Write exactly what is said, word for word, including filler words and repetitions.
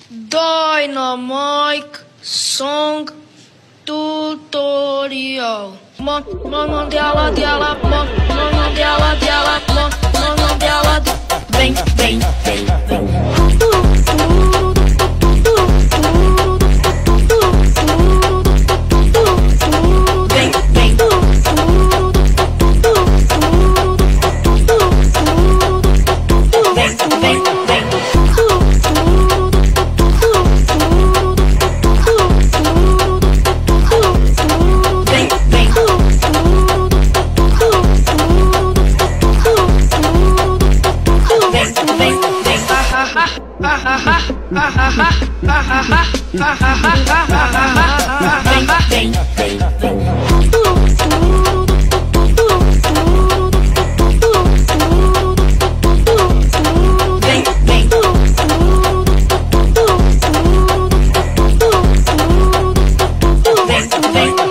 Dynamite Song Tutorial. Mano dela, dela, mano dela, dela, mano dela. Vem, vem, vem, vem. Vem, vem, vem. Vem, vem.